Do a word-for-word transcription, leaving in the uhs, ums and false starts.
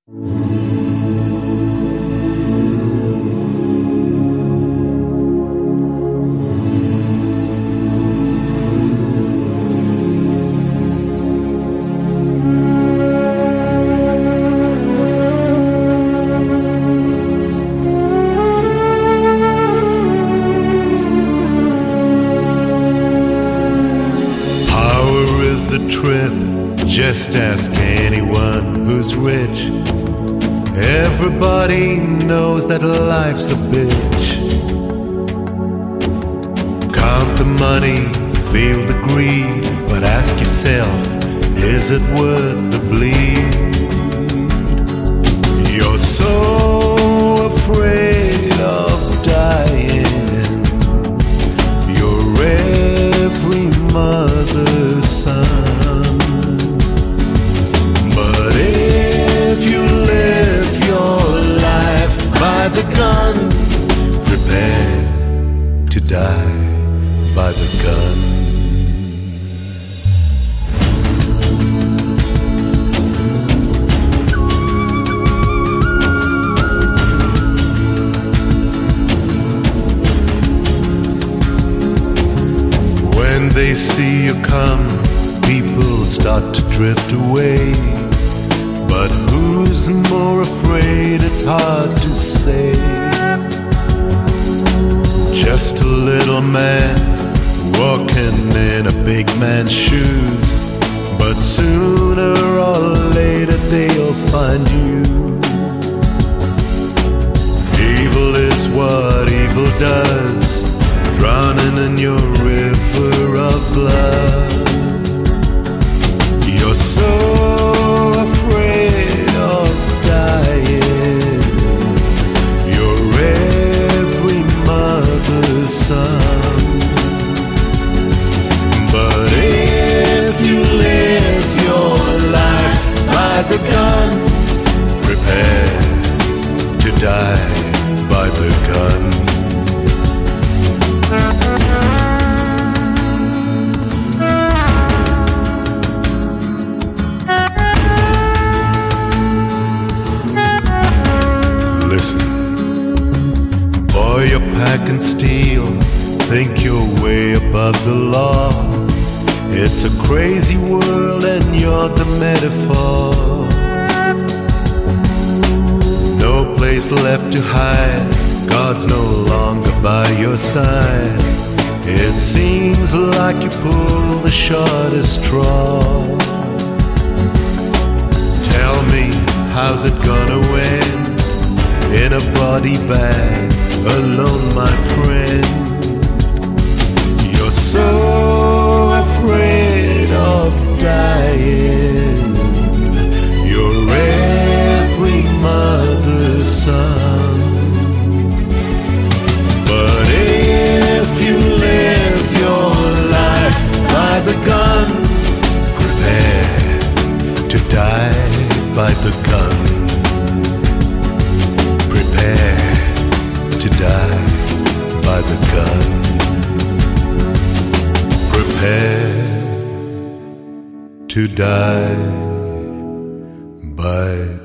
The trip, just ask anyone who's rich. Everybody knows that life's a bitch. Count the money, feel the greed, but ask yourself, is it worth the bleed? You're so afraid of dying. You're every mother's son. By the gun, prepare to die by the gun. When they see you come, people start to drift away. But who's more afraid? It's hard to say. Just a little man walking in a big man's shoes. But sooner or later they'll find you. Evil is what evil does, drowning in your river of blood. You're so afraid of dying. You're every mother's son. But if you live your life by the gun, prepare to die by the gun. Boy, you're packing steel, think you're way above the law. It's a crazy world and you're the metaphor. No place left to hide, God's no longer by your side. It seems like you pull the shortest straw. Tell me, how's it gonna end? In a body bag, alone, my friend. You're so afraid of dying. You're every mother's son. But if you live your life by the gun, prepare to die by the gun. Prepare to die by the gun. Prepare to die by